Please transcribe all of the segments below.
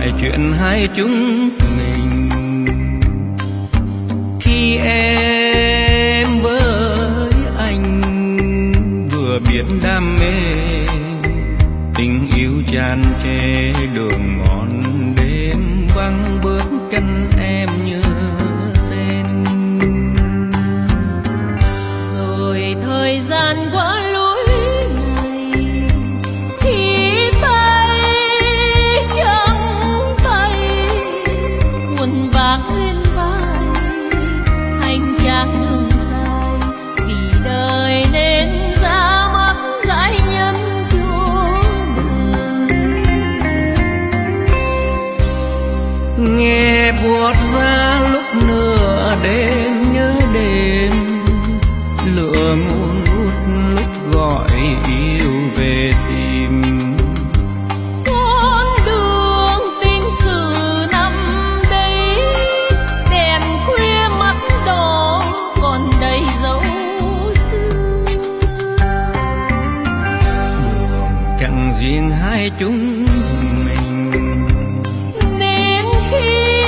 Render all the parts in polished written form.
lại chuyện hai chúng mình. Khi em với anh vừa biết đam mê, tình yêu tràn trề đường mòn đêm vắng bước chân em như tên. Rồi thời gian qua lối này thì tay trắng tay buồn bã lên vai, hành trang đường dài vì đời nên ra mắt dãi nhân nghe buốt ra lúc nửa đêm nhớ đêm, lửa ngùn ngút lúc gọi yêu về tìm. con đường tình sự năm đấy, đèn khuya mắt đỏ còn đầy dấu xưa. Đường chẳng riêng hai chúng mình, Đến khi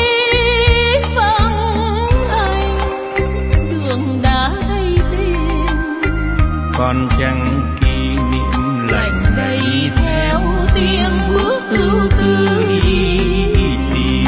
vắng anh, đường đã thay tên, còn chẳng kỷ niệm lạnh đầy theo tiếng bước ưu tư đi tìm.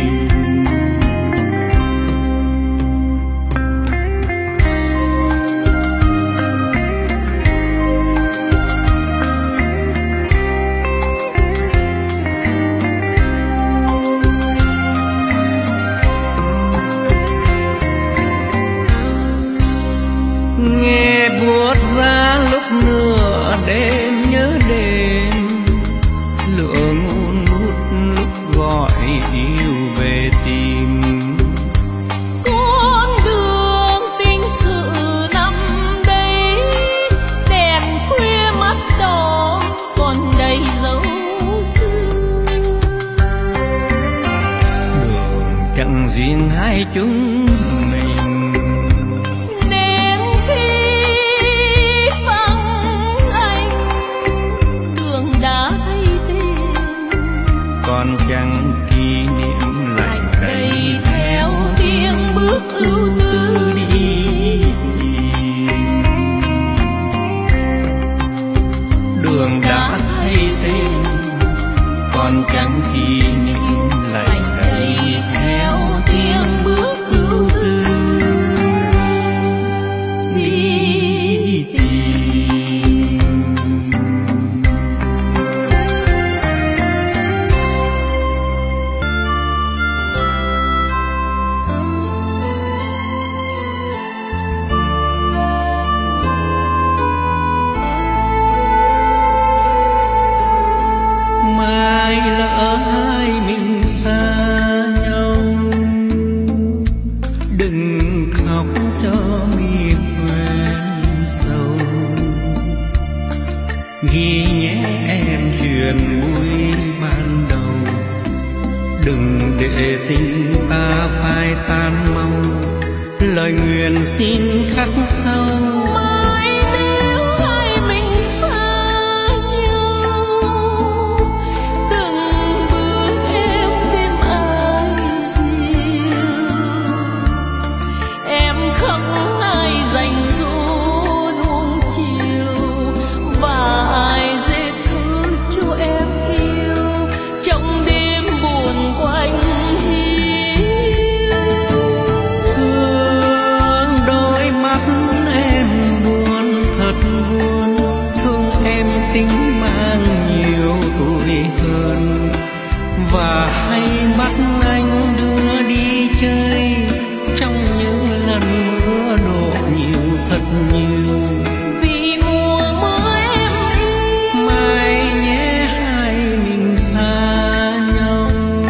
Nghe buốt ra lúc nửa đêm nhớ đêm, lửa ngùn ngút lúc gọi yêu về tìm. con đường tình sự năm đấy, đèn khuya mắt đỏ còn đầy dấu xưa. Đường chẳng riêng hai chúng mình, Đến khi vắng anh, đường đã thay tên, còn chẳng kỷ niệm lạnh đầy đầy theo tiếng bước ưu tư đi tìm. Đường đã thay tên, còn chẳng kỷ niệm lạnh đầy theo tiếng bước ưu tư đi tìm. Mai lỡ hai mình xa nhau, đừng khóc cho mi quên sâu. Ghi nhé em chuyện vui ban đầu, đừng để tình ta phai tan mau. Lời nguyện xin khắc sâu. Mai nếu hai mình xa nhau, từng bước em đêm ai dịu, em khóc ai dành dỗ nuông chiều, và ai dễ thứ cho em yêu trong đêm buồn quanh hiu. Thương đôi mắt em buồn thật buồn, thương em tính mang nhiều tuổi hơn, và hay bắt anh đưa đi chơi trong những lần mưa đổ nhiều thật nhiều. Vì mùa mưa em yêu, Mai nhé hai mình xa nhau,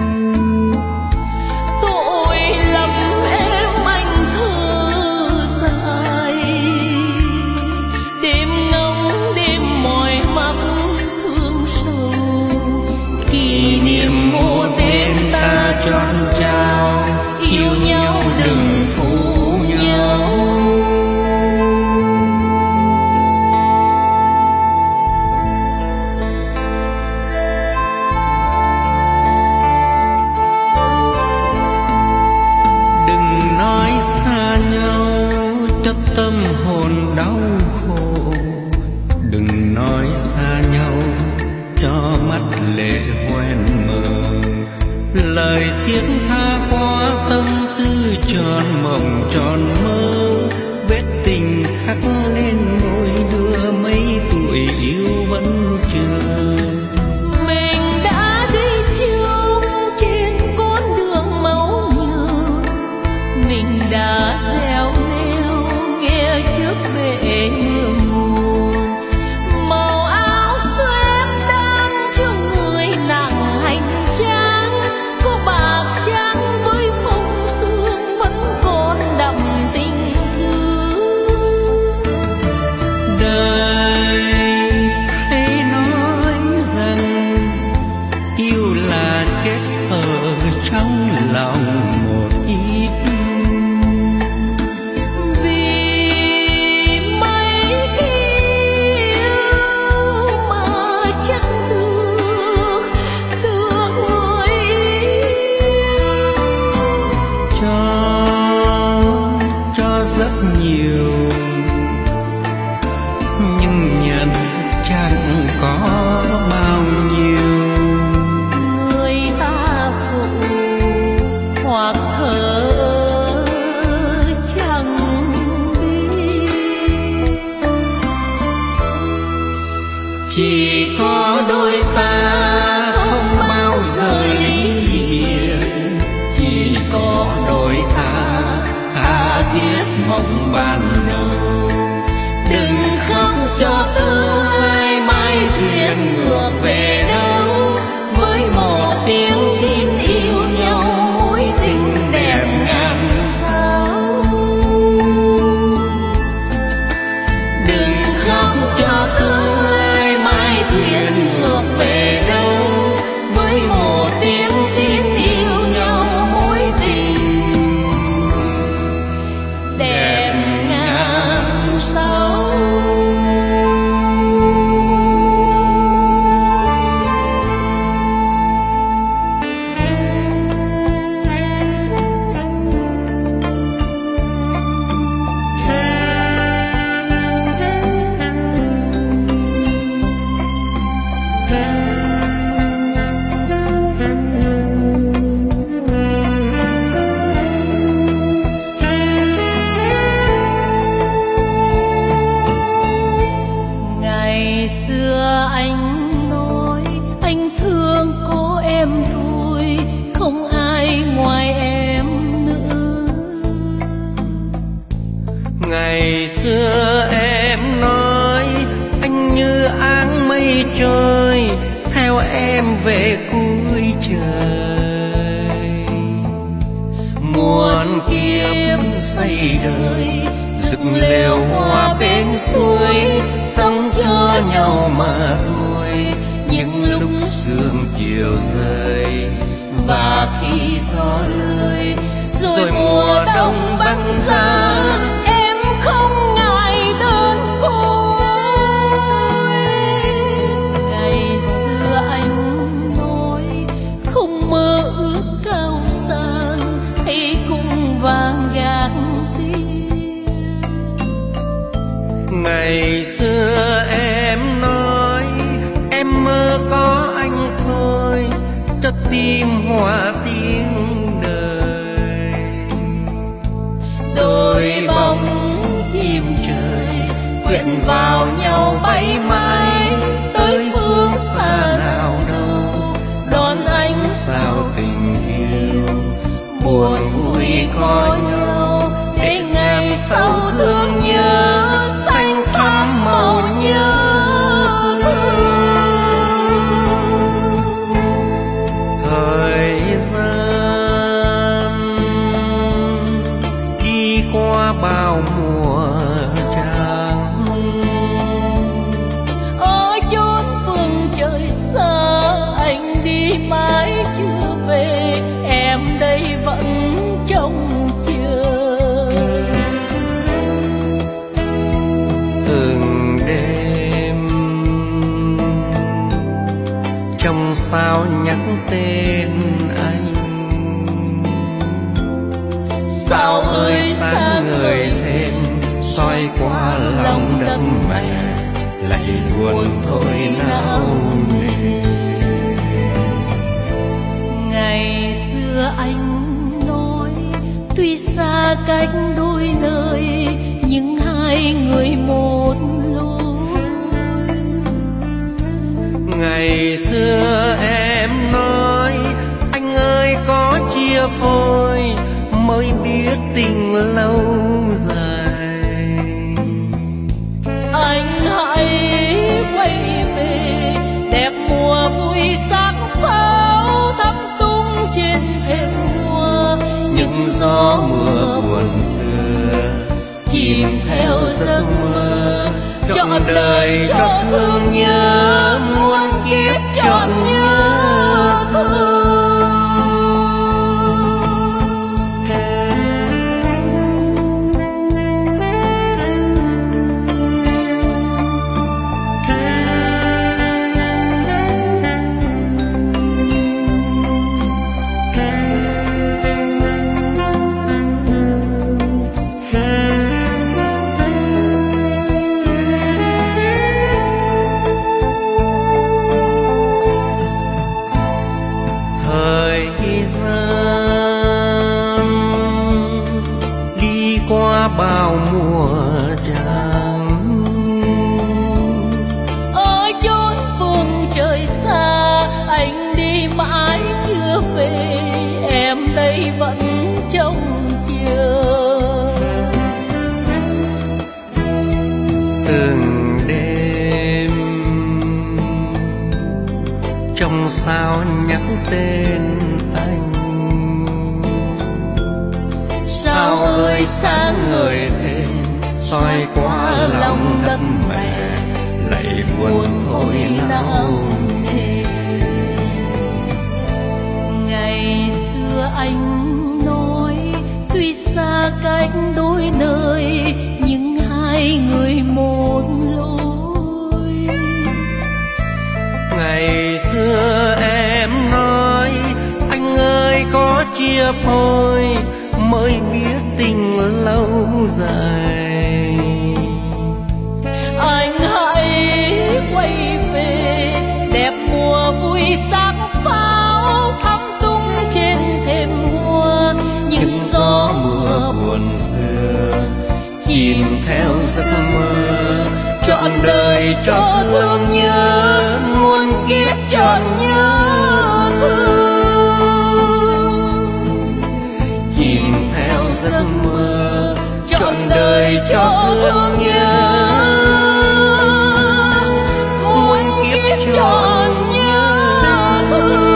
tội lắm em anh thơ dài. Đêm ngóng đêm mỏi mắt thương sầu, kỷ niệm một đêm ta trọn trao yêu nhau đừng phụ nhau. lệ hoen mờ, lời thiết tha qua tâm tư tròn mộng tròn mơ, vết tình khắc lên môi đưa mấy tuổi yêu vẫn chờ. Mình đã đi chung trên con đường máu nhựa, mình đã gieo neo nghe trước bể mưa nguồn, màu áo xếp đan cho người nặng hành trang, có bạc trắng với phong sương vẫn còn đậm tình thương. Đời hay nói rằng yêu là kết ở trong lòng một ít, vì mấy khi yêu mà chắc được người yêu. Cho rất nhiều nhưng nhận chẳng có bao nhiêu. Người ta phụ hoặc thở chẳng biết, Chỉ có đôi ta không bao giờ ly biệt, chỉ có đôi ta tha thiết mộng ban đầu. Đừng khóc cho tương lai mai thuyền ngược về đâu, với một tiếng tin yêu nhau mối tình đẹp ngàn sao. Đừng khóc cho tương lai mai thuyền ngược về đâu, với một tiếng tin yêu nhau mối tình đẹp ngàn sao. Ngày xưa anh nói anh thương có em thôi, không ai ngoài em nữa. Ngày xưa em nói anh như áng mây trôi, theo em về cuối trời. Muôn kiếp xây đời, dựng lều hoa bên suối, sống cho nhau mà thôi. Những lúc sương chiều rơi và khi gió lơi, rồi mùa đông băng giá, Em không ngại đơn côi. Ngày xưa anh nói không mơ ước cao sang hay cung vàng gạt tiền. Ngày xưa em nói em mơ có anh thôi, cho tim hòa tiếng đời. Đôi bóng chim trời quyện vào nhau bay mãi, tới phương xa nào đâu đón ánh sao tình yêu. Buồn vui có nhau để ngàn sâu thương nhớ, xanh thắm màu nhớ thương. Thời gian đi qua bao mùa trắng, Ở chốn phương trời xa anh đi mãi chưa về, em đây vẫn trông chờ. Từng đêm trong sao nhắc tên anh, sao ơi sáng người thêm soi qua lòng đất mẹ, lại buồn thôi não nề. tuy xa cách đôi nơi nhưng hai người một lối. Ngày xưa em nói anh ơi có chia phôi mới biết tình lâu dài. Anh hãy quay về đẹp mùa vui sáng pháo thắm tung trên thềm hoa. Những gió mưa buồn xưa chìm theo giấc mơ, trọn đời cho thương nhớ muôn kiếp trọn nhớ thương. Bao mùa trăng ở chốn phương trời xa, anh đi mãi chưa về, em đây vẫn trông chờ. Từng đêm trong sao nhắc tên anh, sao ơi sáng ngời thêm soi qua lòng đất mẹ, lạy buồn thôi nào thề. Ngày xưa anh nói tuy xa cách đôi nơi nhưng hai người một lối. Ngày xưa em nói anh ơi có chia phôi mới biết tình lâu dài. Anh hãy quay về đẹp mùa vui sáng pháo thắm tung trên thềm hoa. Những gió mưa buồn xưa chìm theo giấc mơ, trọn đời cho thương nhớ muôn kiếp trọn nhớ thương. Chìm theo giấc mơ trọn đời cho thương nhớ muôn kiếp trọn nhớ thương.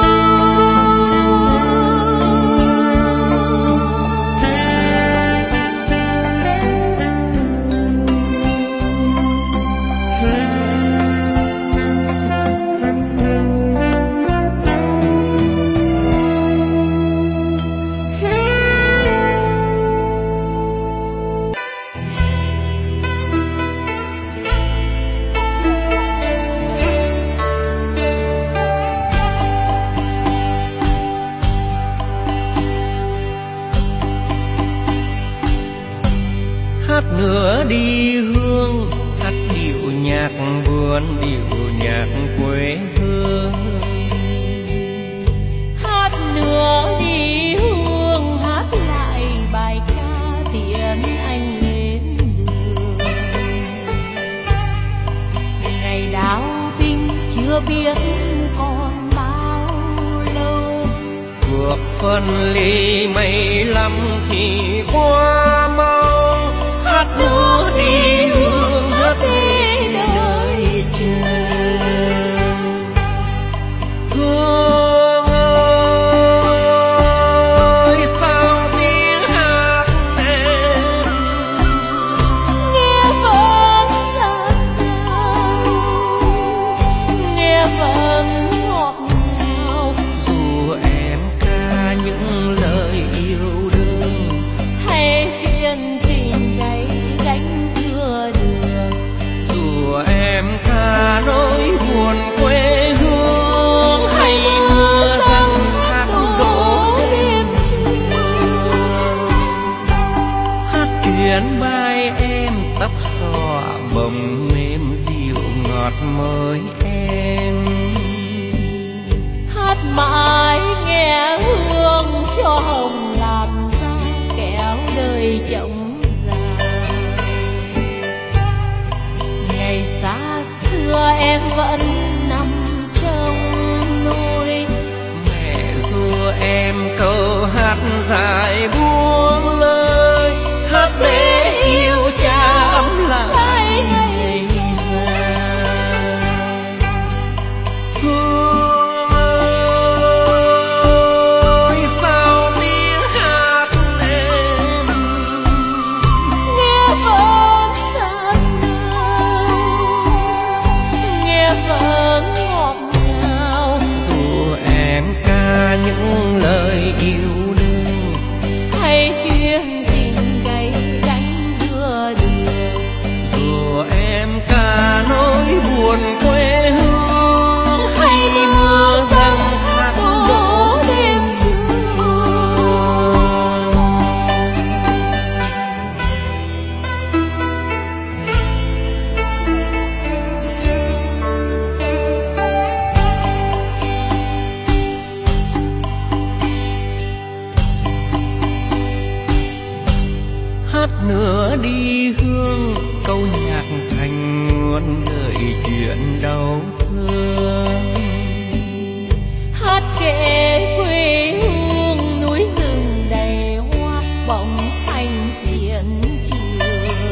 Hát nữa đi hương, hát điệu nhạc buồn, điệu nhạc quê hương. Hát nữa đi hương, hát lại bài ca tiễn anh lên đường. Ngày đáo binh chưa biết còn bao lâu, cuộc phân ly mấy lắm thì qua mau. Hát nữa đi hương, hát đi đời chờ. Hương ơi sao tiếng hát em nghe vẫn rất sao, nghe vẫn ngọt ngào. dù em ca những lời yêu đương Hay chuyện tình gay gánh giữa đường, dù em ca nỗi buồn quê hương hay mưa răng khắc đổ đêm trường. Hát chuyện bài em tóc xõa bồng êm dịu ngọt môi em. hát mãi nghe hương cho hồng làn da, chồng già. Ngày xa xưa em vẫn nằm trong nôi, mẹ ru em câu hát dài buông lời, hát để yêu cha ấm lại ngày dài. Hương ơi sao tiếng hát em nghe vẫn xa xưa, nghe vẫn ngọt ngào. dù em ca những lời yêu đương Hay chuyên tình gay gánh giữa đường, dù em ca nỗi buồn quê hương, hay mưa răng khắc đổ đêm trường. Hát nữa đi hương, câu nhạc thành nguồn gợi chuyện đau thương. hát kể quê hương núi rừng đầy hoa bóng thanh thiện trường.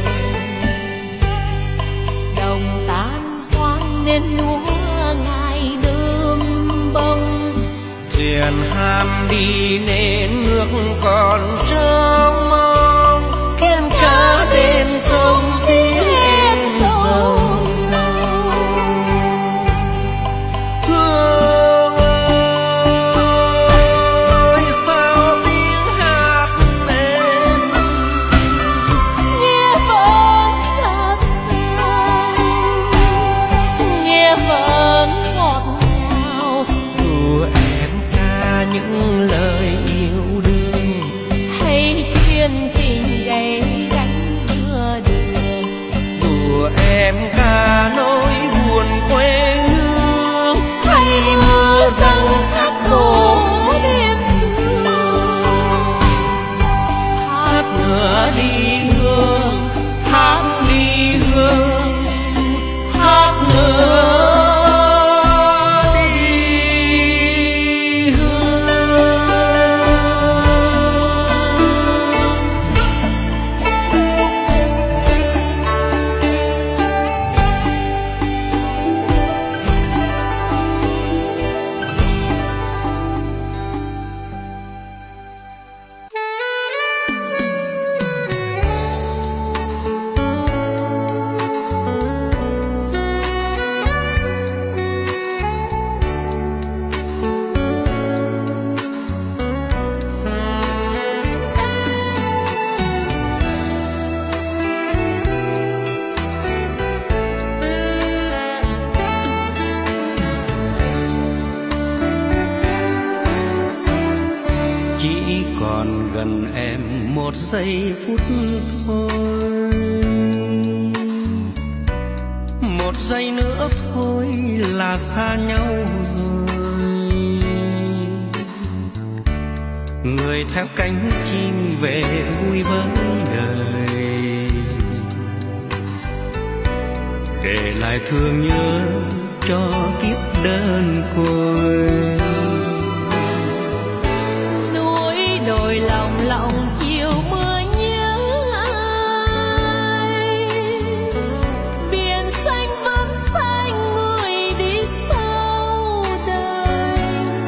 Đồng tan hoang nên lúa ngày đơm bông, Thuyền ham đi nên nước còn trong mong, thiên cá đến không tiếng em dâu dâu. Hương ơi sao tiếng hát em nghe vẫn xa xưa, nghe vẫn ngọt ngào. dù em ca những lời yêu đương, Hay chuyên tình gay gánh giữa đường, dù em ca nỗi buồn quê hương, hay mưa răng khắc đổ đêm trường. hát nữa đi hương, hát đi hương, hát nữa đi hương. Chỉ còn gần em một giây phút thôi, một giây nữa thôi là xa nhau rồi. Người theo cánh chim về vui với đời, kể lại thương nhớ cho kiếp đơn côi. Núi đồi lòng lòng chiều mưa nhớ ai, biển xanh vẫn xanh người đi sau đời,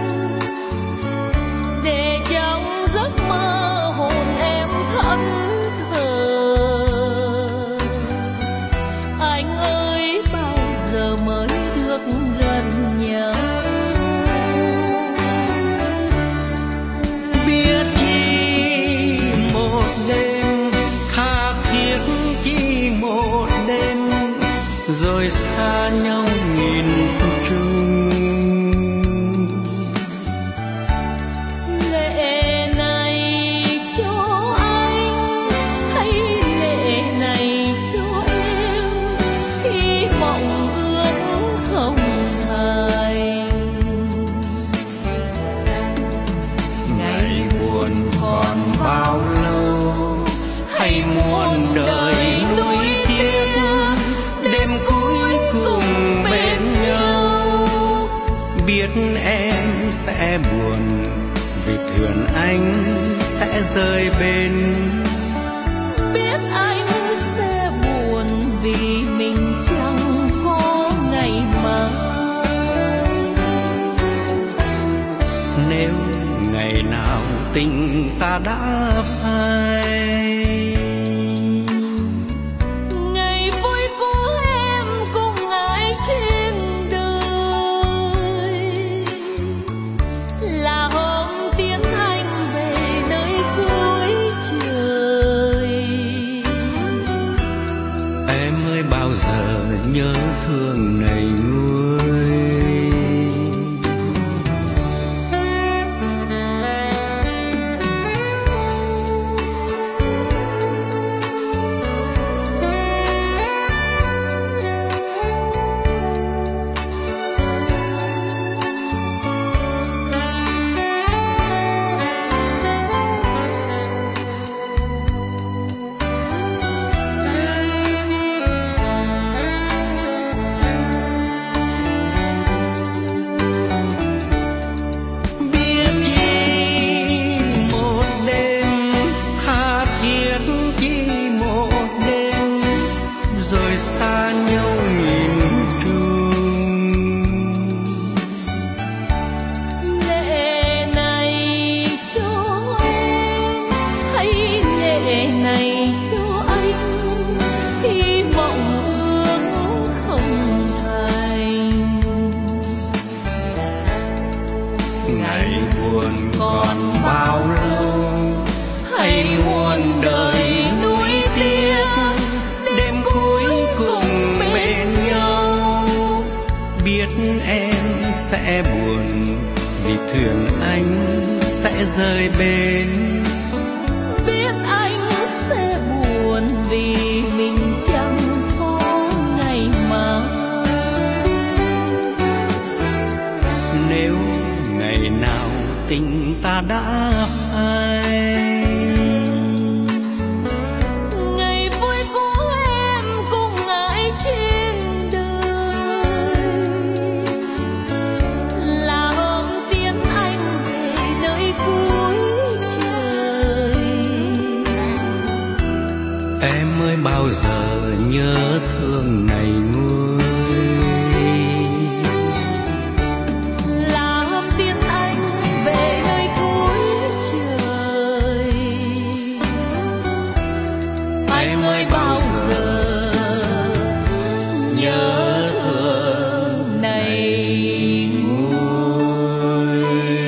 để trong giấc mơ hồn em thẫn thờ. Anh ơi bao giờ mới được gần nhau, em sẽ buồn vì thuyền anh sẽ rơi bên. Biết anh sẽ buồn vì mình chẳng có ngày mai. Nếu ngày nào tình ta đã phai, ngày vui của em cùng ai trên đời, là hôm tiến anh về nơi cuối trời. em ơi bao giờ nhớ thương này nguôi. Xa nhau nghìn trùng, lệ này cho em hay lệ này cho anh, khi mộng ước không thành. ngày buồn còn bao lâu hay muôn đời nuối tiếc, đêm cuối cùng bên nhau. Biết em sẽ buồn vì thuyền anh sẽ rơi bên. Biết anh sẽ buồn vì mình chẳng có ngày mai. Nếu ngày nào tình ta đã phai, ngày vui của em cùng ai trên đời, là hôm tiến anh về nơi cuối trời. em ơi bao giờ nhớ thương này nguôi. Là hôm tiến anh về nơi cuối trời. Em ơi bao giờ nhớ thương này nguôi.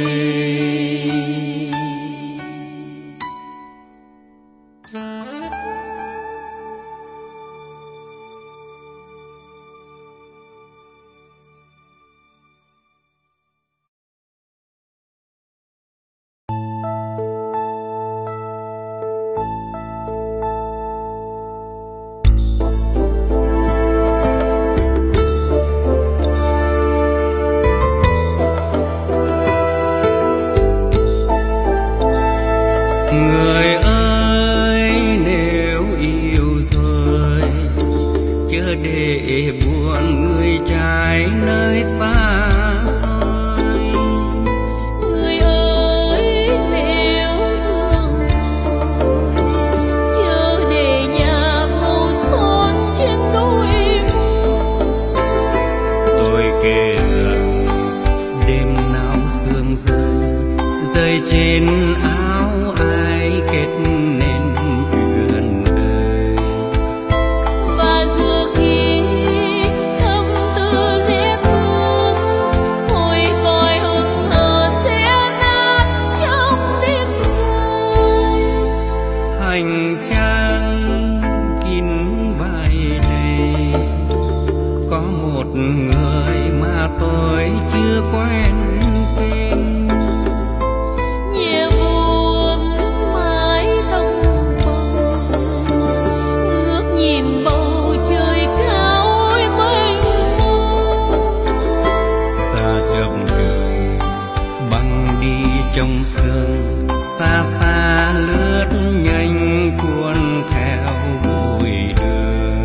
Người ơi nếu yêu rồi chớ để buồn người trai nơi xa xôi. Người ơi nếu thương rồi chớ để nhà màu son trên đôi môi. Tôi kể rằng đêm nào sương rơi trên áo ai kết nên chuyện đời. Và giữa khi tâm tư giết thương, hồi còi hững hờ sẽ nát trong đêm rơi. Hành trang kín vai này có một người mà tôi chưa quen tên. Nhẹ buồn mái tóc bồng, ngước nhìn bầu trời cao ôi mênh mông. Xa gầm đường băng đi trong sương, xa xa lướt nhanh cuốn theo bụi đường.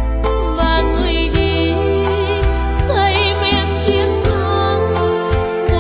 Và người đi say men chiến thắng,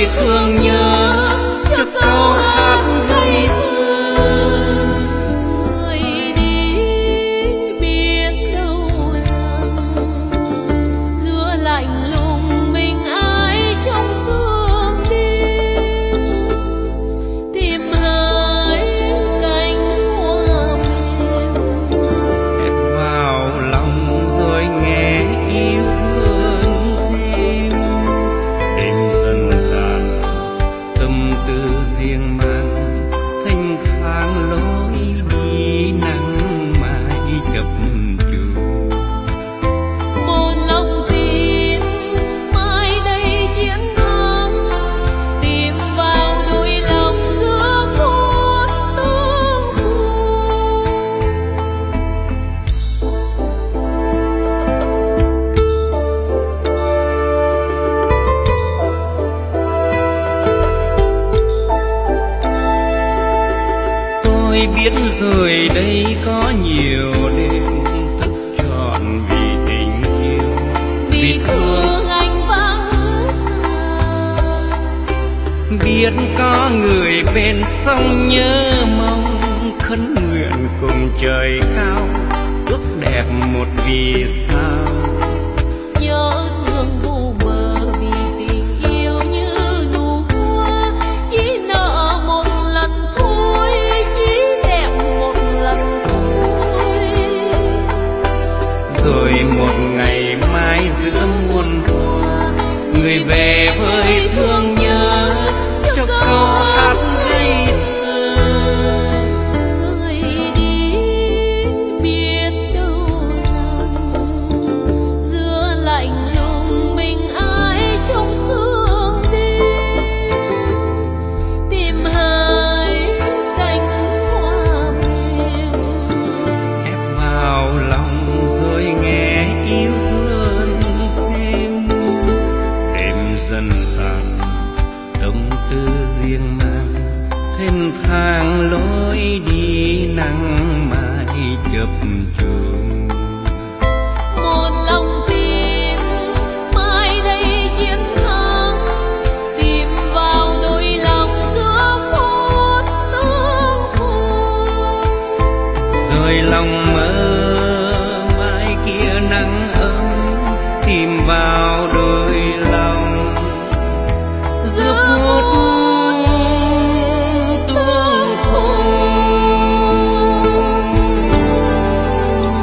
vơi thương nhớ cho câu hát ngây thơ. Người đi biết đâu rằng giữa lạnh lùng mình ai trong sương đêm, tìm hai cánh hoa mềm hẹn vào lòng rồi nghe yêu thương thêm. Đêm dần dàn tâm tư riêng mang, thanh thang lối đi nắng mai chập chờn. một lòng tin mai đây chiến thắng, tìm vào đôi lòng giữa phút tương phùng. Tôi biết rồi đây có nhiều đêm thức trọn vì tình yêu, Vì thương anh vắng xa, biết có người bên sông nhớ mong, khấn nguyện cùng trời cao ước đẹp một vì sao. nhớ thương vô bờ vì tình yêu như nụ hoa, chỉ nợ một lần thôi, chỉ đẹp một lần thôi. Rồi một ngày mai giữa muôn hoa, người về với thương nhớ cho câu hát ngây thơ. Người đi biết đâu rằng giữa lạnh lùng mình ai trong sương đêm, tìm hai cánh hoa mềm Ép vào lòng rồi nghe yêu thương thêm. Đêm dần tàn tâm tư riêng mang, thênh thang lối đi nắng mai chập chờn. một lòng tin mai đây chiến thắng, tìm vào đôi lòng giữa phút tương phùng. Rồi lòng mơ mai kia nắng ấm, tìm vào đôi lòng giữa phút tương phùng.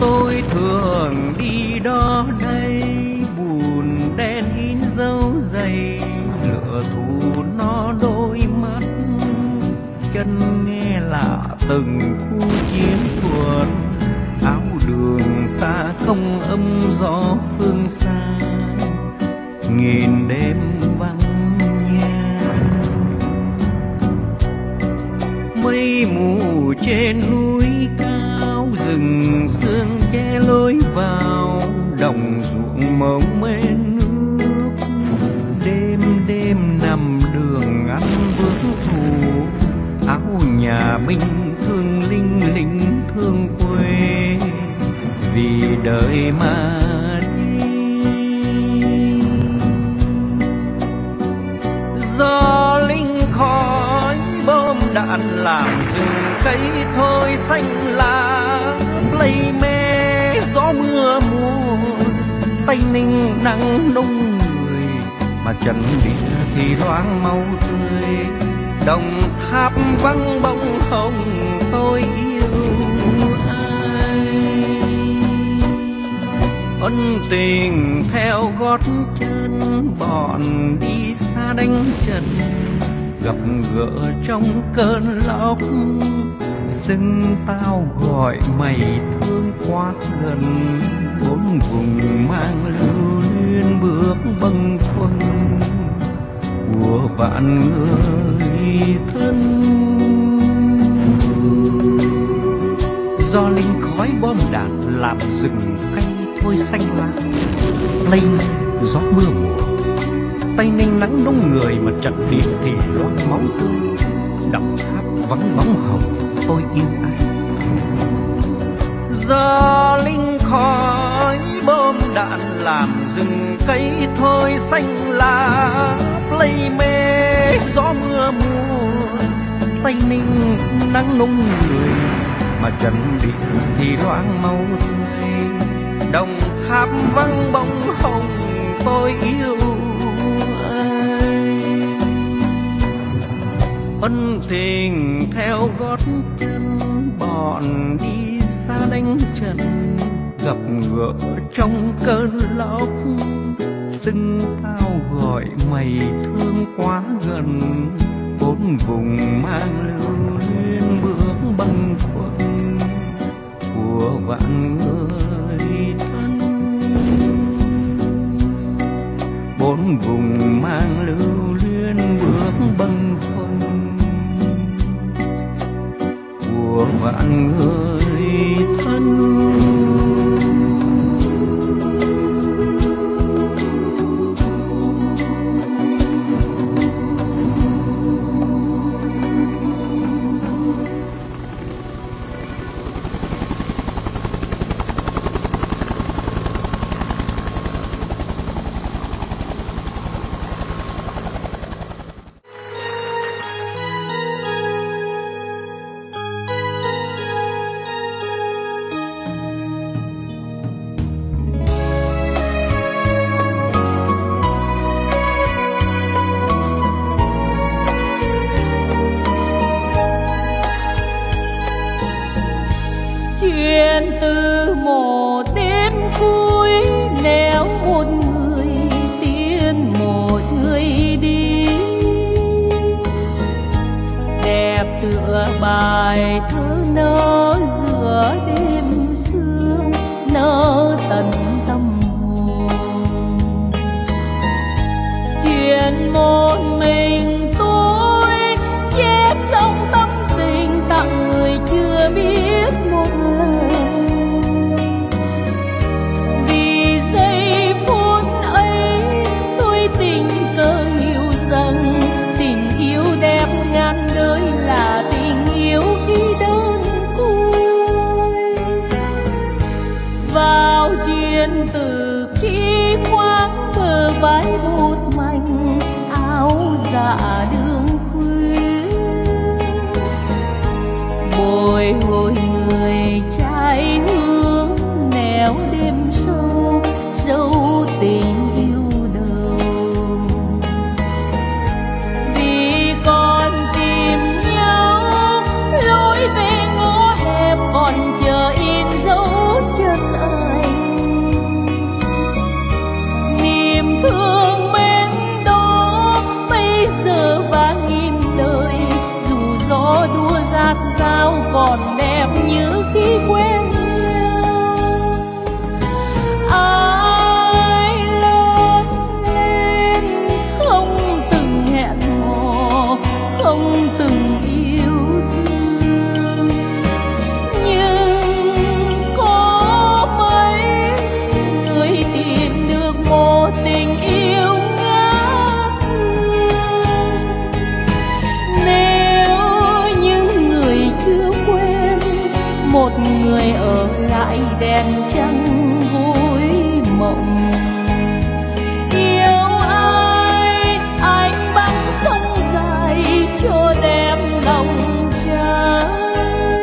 tôi thường đi đó đây, buồn đen in dấu giày, lửa thù nó đôi mắt, chân nghe lạ từng khu chiến thuật, áo đường xa không âm gió phương xa, nghìn đêm vắng nhà. Mây mù trên núi cao, rừng sương che lối vào, đồng ruộng màu mê nước. Đêm đêm nằm đường ăn bước thù, áo nhà binh thương linh lính thương quê, vì đời mà đi. Do linh khói bom đạn làm rừng cây thôi xanh lá, lây mê gió mưa mùa, Tây Ninh nắng nung người, mà trần địa thì loáng màu tươi. Đồng Tháp vắng bóng hồng, tôi yêu ai. Ân tình theo gót chân, bọn đi xa đánh trận, gặp gỡ trong cơn lốc. Xưng tao gọi mày thương quá gần, bốn vùng mang lưu luyến bước bâng khuâng của vạn người thân. Do linh khói bom đạn làm rừng cây thôi xanh lá, lây gió mưa mùa, Tây Ninh nắng nung người, mà trận địa thì loáng máu tươi. Đồng Tháp vắng bóng hồng, tôi yêu ai. Do linh khói bom đạn làm rừng cây thôi xanh lá, lây mê gió mưa mùa, Tây Ninh nắng nung người, mà trận địa thì loáng màu tươi. Đồng Tháp vắng bóng hồng, tôi yêu ai. Ân tình theo gót chân, bọn đi xa đánh trận, gặp gỡ trong cơn lốc. Xưng tao gọi mày thương quá gần, bốn vùng mang lưu luyến bước bâng khuâng của vạn người thân. Bốn vùng mang lưu luyến bước bâng khuâng của vạn người thân. Chuyện từ một đêm cuối, nếu một người tiến một người đi, đẹp tựa bài thơ nỡ giữa đêm sương, nỡ tận tâm hồn. Chuyện một mình tôi chép trong tâm tình tặng người chưa biết một lời. Vì giây phút ấy tôi tình cờ hiểu rằng tình yêu đẹp ngàn đời là tình yêu khi đơn côi. Vào chuyện từ khi khoác bờ vai một mảnh áo dạ đường khuya, bồi hồi người trai hướng nẻo đêm sâu dấu tình yêu đầu. Vì còn tìm nhau lối về ngõ hẹp, còn chờ in dấu chân vui mộng. Yêu ai anh băng sông dài cho đẹp lòng trai.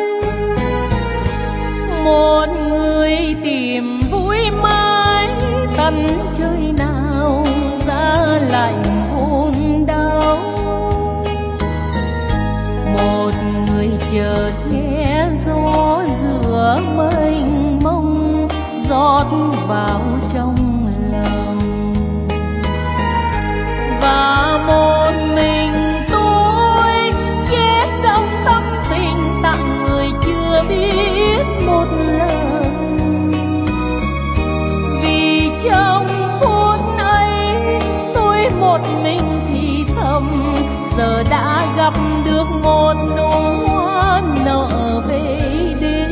Một người tìm vui mãi tận trời nào giá lạnh hôn đau. Một người chợt nghe gió giữa mênh mông rót vào trong lòng. Và một mình tôi chết trong tâm tình tặng người chưa biết một lần. Vì trong phút ấy tôi một mình thì thầm, giờ đã gặp được một nụ hoa nở về đêm.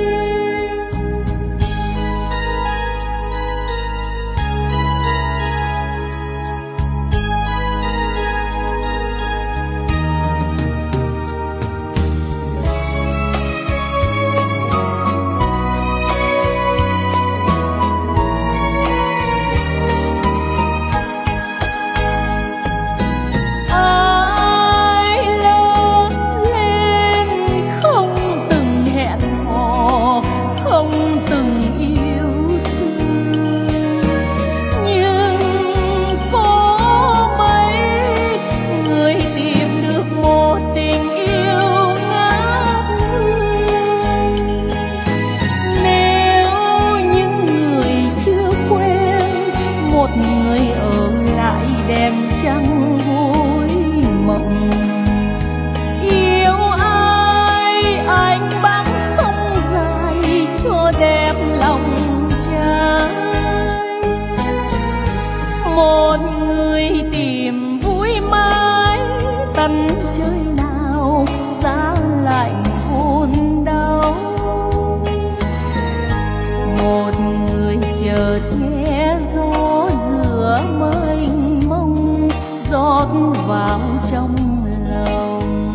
Vào trong lòng.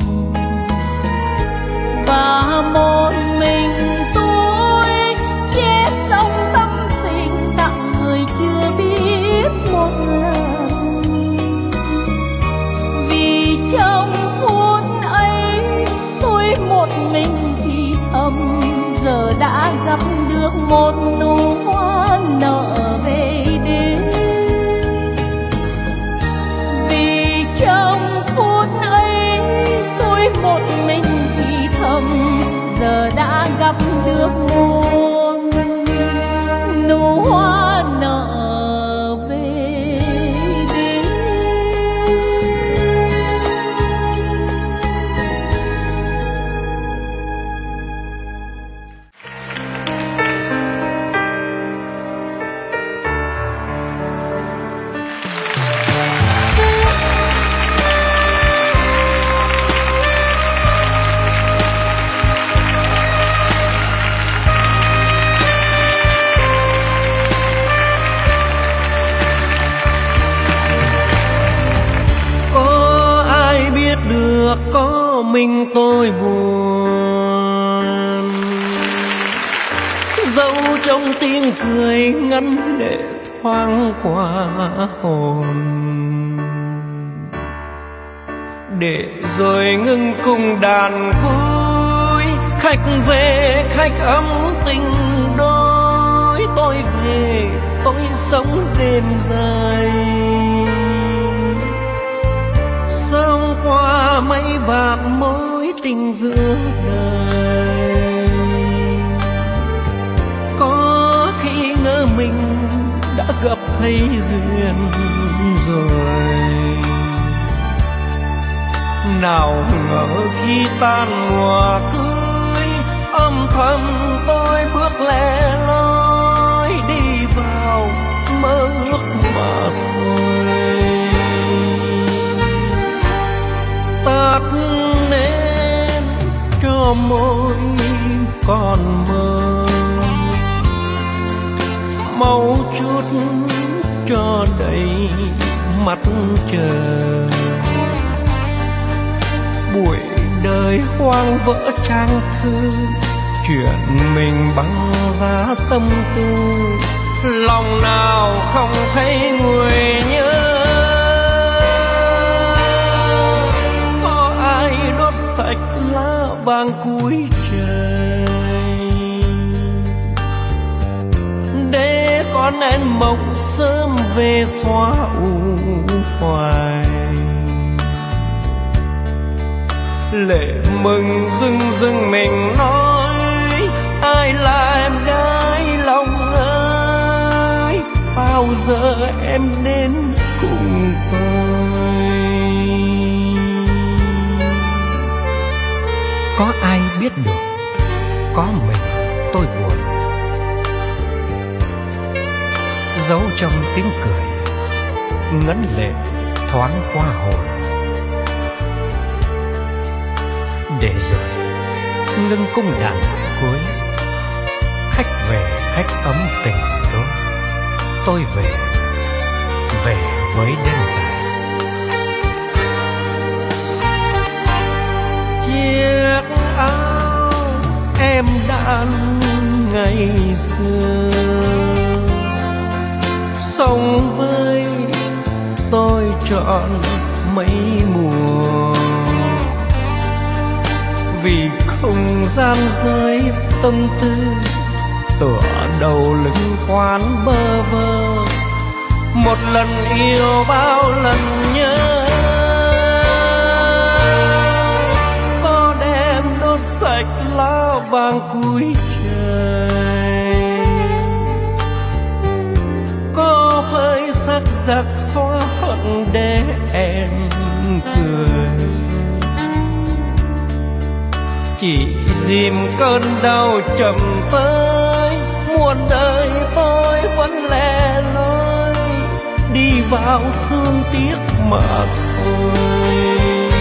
Và một mình tôi chết trong tâm tình tặng người chưa biết một lần. Vì trong phút ấy tôi một mình thì thầm, giờ đã gặp được một nụ hoa nở về đêm. Trong phút ấy tôi một mình thì thầm, giờ đã gặp được một nụ hoa nở về đêm. Có mình tôi buồn, dẫu trong tiếng cười ngắn để thoáng qua hồn, để rồi ngưng cùng đàn cuối. Khách về khách ấm tình đôi, tôi về tôi sống đêm dài. Sống qua mấy vạn mối tình giữa đời, có khi ngỡ mình đã gặp thấy duyên rồi. Nào ngờ khi tan mùa cưới, âm thầm tôi bước lẻ loi đi vào mơ ước mà thôi. Tắt nến cho môi còn mơ, mau chút cho đầy mắt chờ. Buổi đời hoang vỡ trang thư, chuyện mình băng giá tâm tư, lòng nào không thấy nguôi nhớ. Có ai đốt sạch lá vàng cuối trời để con én mộng sớm về xóa u hoài. Lệ mừng rưng rưng mình nói, ai là em gái lòng ơi, bao giờ em đến cùng tôi. Có ai biết được, có mình tôi buồn, giấu trong tiếng cười, ngấn lệ thoáng qua hồn. Để rồi ngưng cung đàn cuối, khách về khách ấm tình tôi về với đêm dài. Chiếc áo em đan ngày xưa sống với tôi trọn mấy mùa, vì không gian rơi tâm tư tựa đầu lưng khoan bơ vơ. Một lần yêu bao lần nhớ, có đêm đốt sạch lá vàng cuối trời, có phơi sắc giặc xóa hận để em cười. Chỉ dìm cơn đau chậm tới, muôn đời tôi vẫn lẻ loi đi vào thương tiếc mà thôi.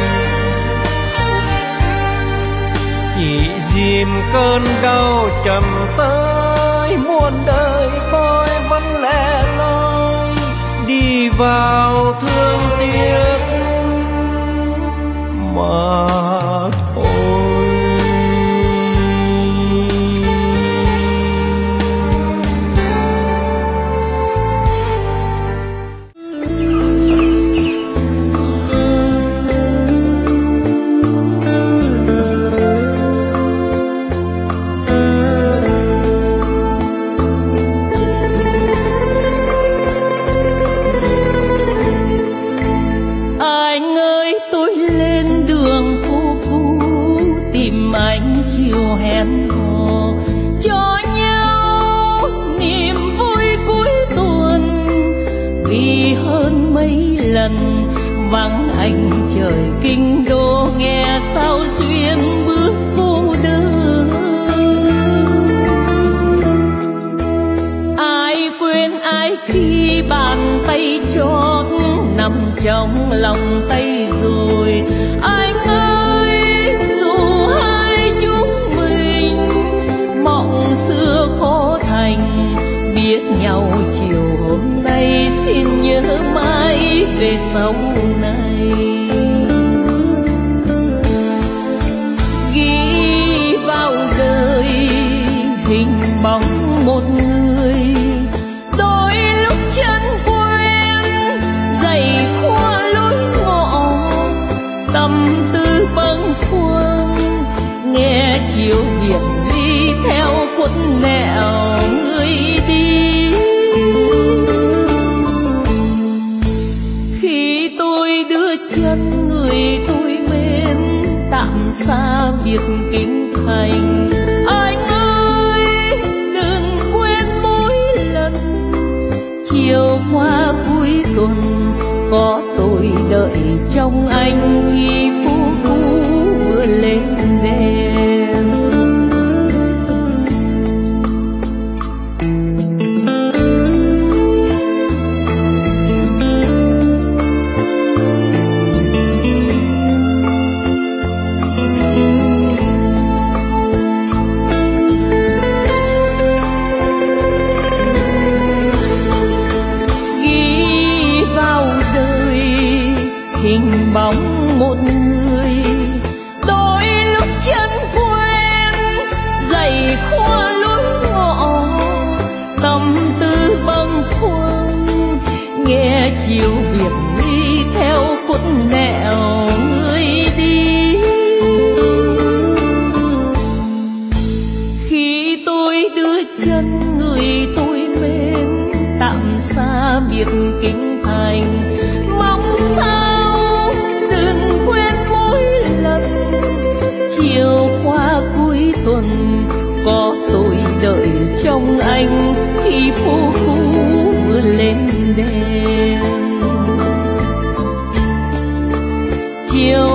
Chỉ dìm cơn đau chậm tới, muôn đời tôi vẫn lẻ loi đi vào thương tiếc mà thôi. Vắng anh trời kinh đô, nghe sao xuyên bước cô đơn. Ai quên ai khi bàn tay trót nằm trong lòng tay rồi. Anh ơi, dù hai chúng mình mộng xưa khó thành, biết nhau chiều hôm nay, xin nhớ mãi về sau này. Ghi vào đời hình bóng một người, đôi lúc chân quen dày khoa lối ngõ, tâm tư bâng khuâng nghe chiều biển ly theo khuất nẻo người đi. Khi tôi đưa chân người tôi mến tạm xa biệt kinh thành, anh ơi đừng quên mỗi lần chiều qua cuối tuần có tôi đợi trong anh khi phố cũ vừa lên đèn. Hình bóng một tư bâng khuâng, nghe chiều biệt ly theo phút nẻo người đi. Khi tôi đưa chân người tôi mến tạm xa biệt kinh thành, mong sao đừng quên mỗi lần chiều qua cuối tuần có tôi đợi trong anh khi phố cũ vừa lên đèn. Chiều